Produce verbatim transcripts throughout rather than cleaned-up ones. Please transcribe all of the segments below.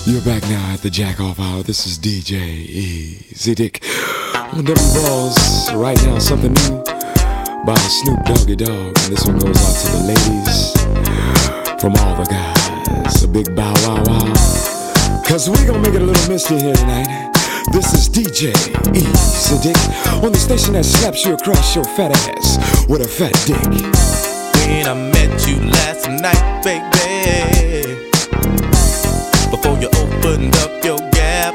You're back now at the Jack Off Hour. This is D J Easy Dick on them balls. Right now, something new by Snoop Doggy Dogg. And this one goes out to the ladies from all the guys. A big bow wow wow. Cause we gonna make it a little misty here tonight. This is D J Easy Dick on the station that slaps you across your fat ass with a fat dick. When I met you last night, baby, before you opened up your gap,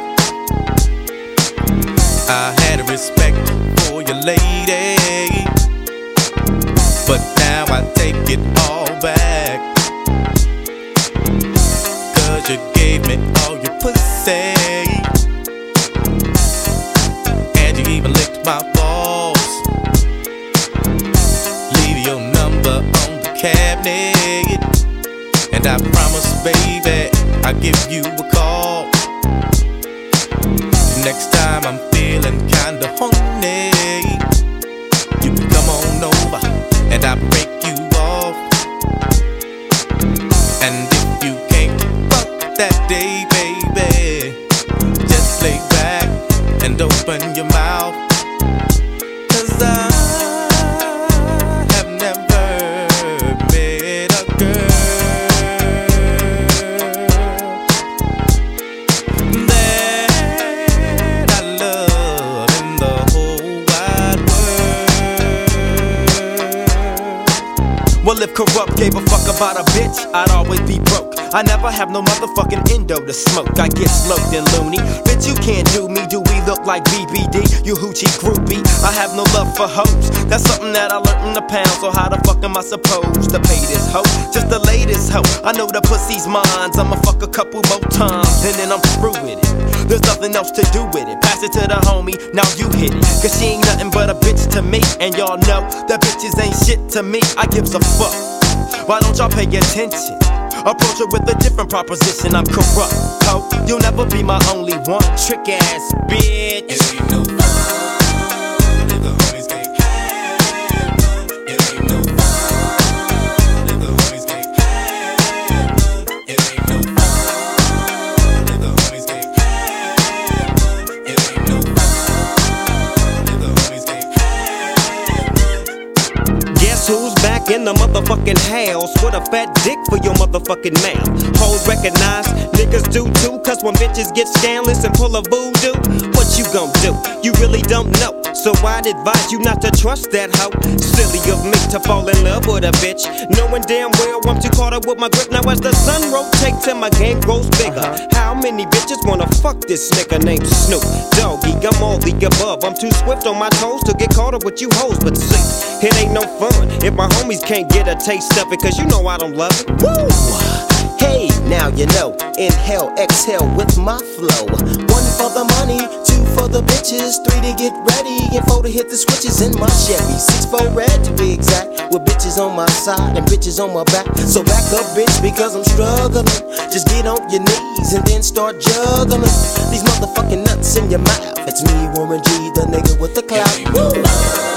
I had a respect for your lady, but now I take it all back. Cause you gave me all your pussy, and you even licked my balls. Leave your number on the cabinet, and I promise, baby, I'll give you a call. Next time I'm feeling kinda horny, you can come on over and I'll break you off. And if you can't fuck that day, baby, just lay back and open your mouth. Cause I have never met a girl Well, if Corrupt gave a fuck about a bitch, I'd always be broke. I never have no motherfucking endo to smoke. I get sloped and loony. Bitch, you can't do me. Do we look like B B D? You hoochie groupie. I have no love for hoes. That's something that I learned in the pound. So how the fuck am I supposed to pay this hoe? Just the latest hoe. I know the pussy's mine. I'ma fuck a couple more times and then I'm through with it. There's nothing else to do with it. Pass it to the homie, now you hit it. Cause she ain't nothing but a bitch to me. And y'all know that bitches ain't shit to me. I gives a fuck. Why don't y'all pay attention? Approach her with a different proposition. I'm corrupt, ho. You'll never be my only one. Trick ass bitch. It ain't no fun if the homies can't have none. It ain't no fun if the homies can't have none. It ain't no fun if the homies can't have none. It ain't no fun if the homies can't have none. Guess who's back in the motherfucking house with a fat dick for your motherfucking mouth? Hoes recognize, niggas do too. Cause when bitches get scandalous and pull a voodoo, what you gon' do? You really don't know. So I'd advise you not to trust that hoe. Silly of me to fall in love with a bitch, knowing damn well I'm too caught up with my grip. Now as the sun rotates and my game grows bigger, uh-huh. How many bitches wanna fuck this nigga named Snoop Doggy? I'm all the above. I'm too swift on my toes to get caught up with you hoes. But see, it ain't no fun if my homies can't get a taste of it. Cause you know I don't love it. Woo! Hey, now you know. Inhale, exhale with my flow. One for the money, two for the bitches, three to get ready, and four to hit the switches in my Chevy. Six for red to be exact, with bitches on my side and bitches on my back. So back up, bitch, because I'm struggling. Just get on your knees and then start juggling these motherfucking nuts in your mouth. It's me, Warren G, the nigga with the clout. Woo!